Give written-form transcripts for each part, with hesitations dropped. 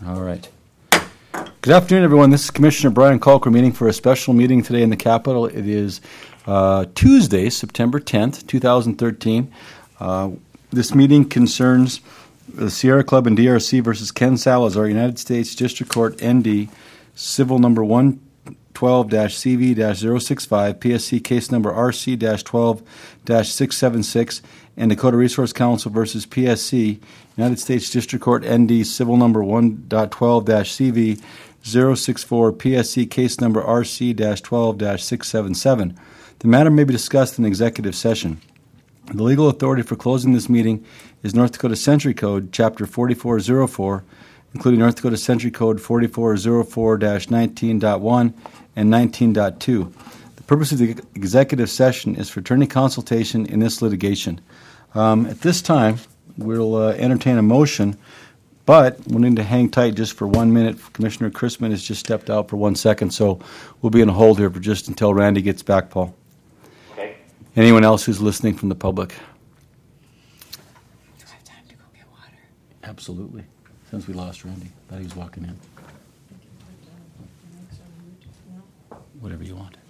All right. Good afternoon, everyone. This is Commissioner Brian Kalk. We're meeting for a special meeting today in the Capitol. It is Tuesday, September 10th, 2013. This meeting concerns the Sierra Club and DRC versus Ken Salazar, United States District Court, ND, Civil Number 112-CV-065, PSC Case Number RC-12-676, and Dakota Resource Council versus PSC, United States District Court, ND, Civil Number 1.12-CV-064, PSC Case Number RC-12-677. The matter may be discussed in executive session. The legal authority for closing this meeting is North Dakota Century Code, Chapter 4404, including North Dakota Century Code 4404-19.1 and 19.2. The purpose of the executive session is for attorney consultation in this litigation. At this time, we'll entertain a motion, but we'll need to hang tight just for 1 minute. Commissioner Chrisman has just stepped out for 1 second, so we'll be on hold here for just until Randy gets back, Paul. Okay. Anyone else who's listening from the public? Do I have time to go get water? Absolutely. Since we lost Randy, thought he was walking in. Whatever you want.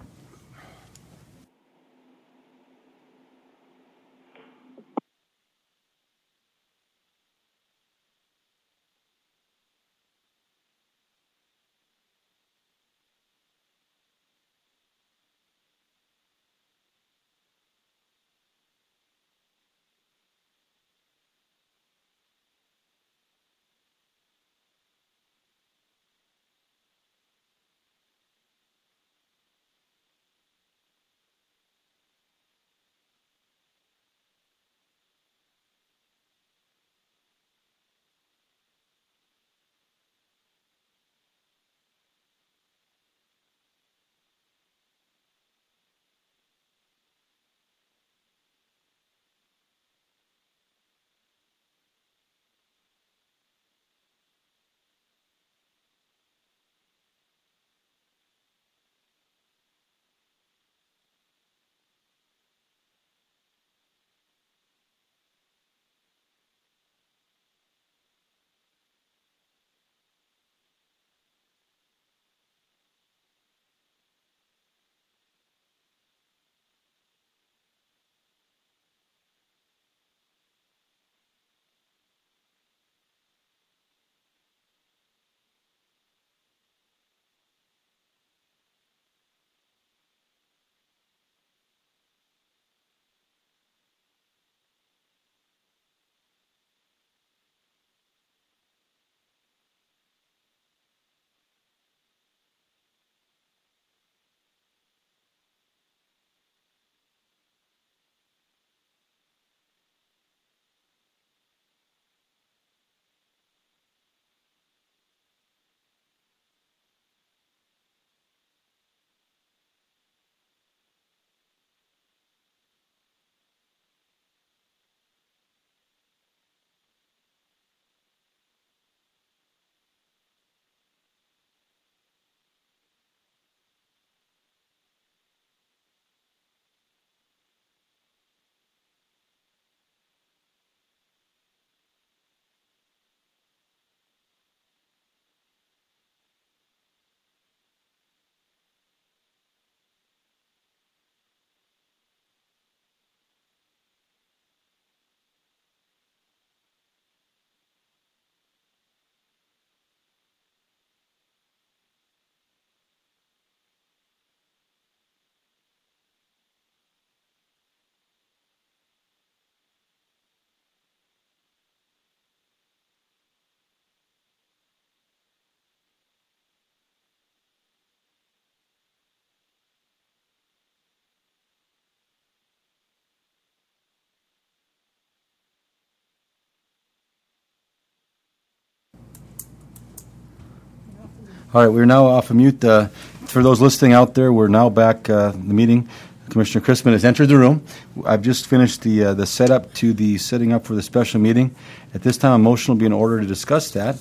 All right, we're now off of mute. For those listening out there, we're now back. The meeting. Commissioner Chrisman has entered the room. I've just finished the setup to the setting up for the special meeting. At this time, a motion will be in order to discuss that.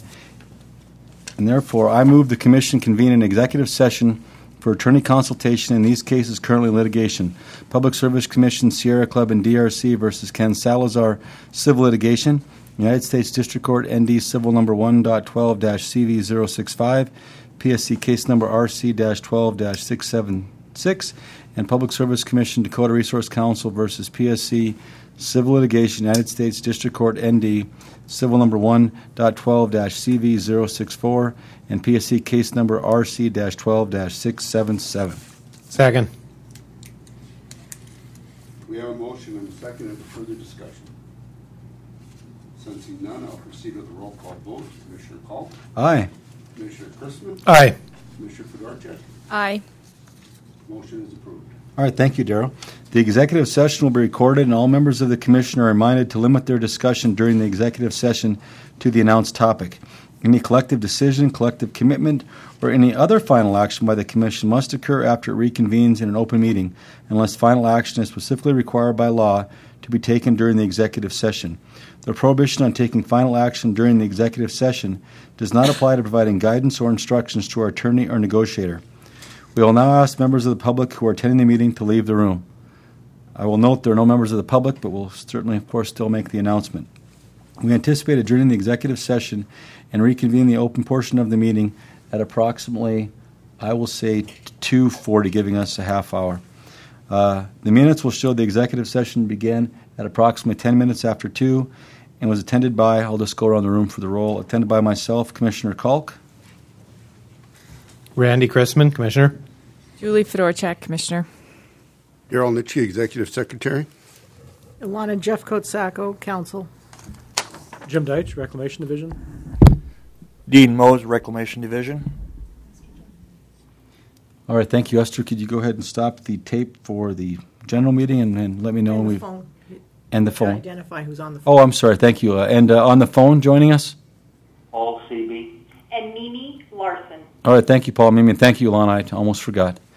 And therefore, I move the Commission convene an executive session for attorney consultation in these cases currently in litigation. Public Service Commission, Sierra Club and DRC versus Ken Salazar, civil litigation. United States District Court ND Civil Number 1.12-CV065, PSC Case Number RC-12-676, and Public Service Commission Dakota Resource Council versus PSC Civil Litigation United States District Court ND Civil Number 1.12-CV064, and PSC Case Number RC-12-677. Second. We have a motion and a second. Any further discussion? Sensing none, I'll proceed with a roll call vote. Commissioner Call, Aye. Commissioner Christman, Aye. Commissioner Fedorchak. Aye. Motion is approved. All right, thank you, Darrell. The executive session will be recorded, and all members of the commission are reminded to limit their discussion during the executive session to the announced topic. Any collective decision, collective commitment, or any other final action by the commission must occur after it reconvenes in an open meeting, unless final action is specifically required by law to be taken during the executive session. The prohibition on taking final action during the executive session does not apply to providing guidance or instructions to our attorney or negotiator. We will now ask members of the public who are attending the meeting to leave the room. I will note there are no members of the public, but we'll certainly, of course, still make the announcement. We anticipate adjourning the executive session and reconvene the open portion of the meeting at approximately, I will say, 2:40, giving us a half hour. The minutes will show the executive session began at approximately 10 minutes after 2 and was attended by, I'll just go around the room for the roll, attended by myself, Commissioner Kalk, Randy Chrisman, Commissioner. Julie Fedorchak, Commissioner. Darrell Nitchie, Executive Secretary. Ilana Jeffcoat-Sacco, Council. Jim Deitch, Reclamation Division. Dean Mose, Reclamation Division. All right, thank you. Esther, could you go ahead and stop the tape for the general meeting and let me know when And the we've... phone. And the To phone. identify who's on the phone. Oh, I'm sorry. Thank you. And on the phone joining us? Paul Seavey. And Mimi Larson. All right, thank you, Paul. Mimi, and thank you, Ilana. I almost forgot.